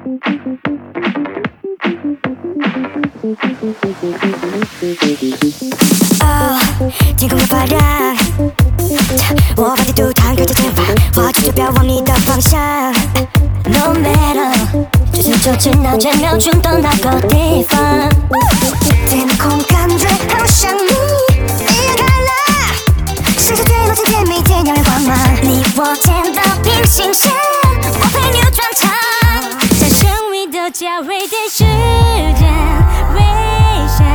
天空有发亮，我把地图摊开在前方，画出指标往你的方向。No matter， 就算就只能10秒钟到那个地方。天空感觉好像你一样快乐，世界坠落渐渐每天耀眼光芒。你我间的平行线，我陪你转场，在神秘的交汇点时间微笑。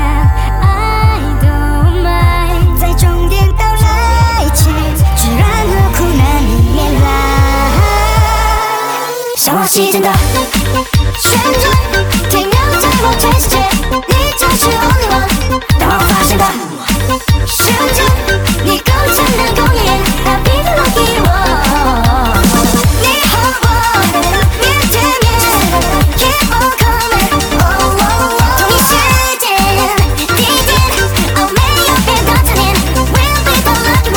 向我西征的旋转，停留在我全世界，你就是 only one。当我发现的瞬间，你构成了公园，Happy the lucky one。你和我面对面 ，keep on coming，同一时间、地点，没有别的残念 ，We'll be the lucky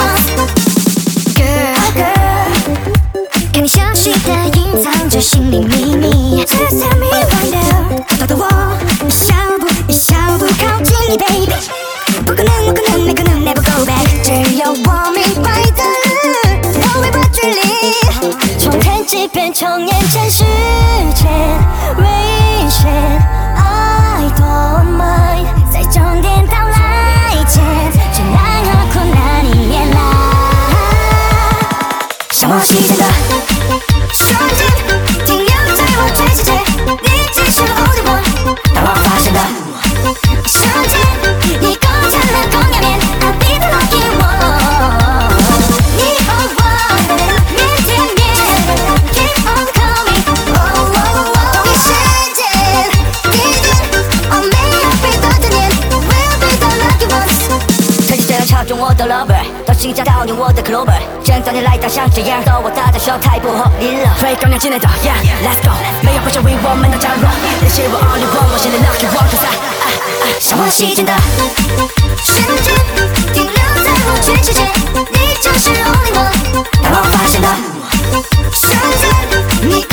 ones。Girl， 看你消息的隐藏着心里秘密 ，Just tell me right now， 偷偷的我一小步靠近你 ，baby， 不可能，没可能 ，never go back， 只有我明白的，我微波距离，重看几遍，重演真实间，危险 ，I don't mind， 在终点到来前，艰难和困难你也来，向我西征的。瞬间停留在我全世界，你只是 only one。当我发现的瞬间，你构成了公羊面 ，I'll be the lucky one。你和我面对面 ，keep on coming， 同一时间、地点，没有别的执念 ，We'll be the lucky ones。曾经这样插中我的 lover， 到心家悼念我的 clover。正当你来到像这样逗我大大笑太不合理了，推高亮进来的 ，Yeah，Let's go， 没有不想为我们的降落，那是我 only one， 我现在 lucky one， 可是向我西征的瞬间，停留在我全世界，你就是 only one。当我发现的瞬间，你。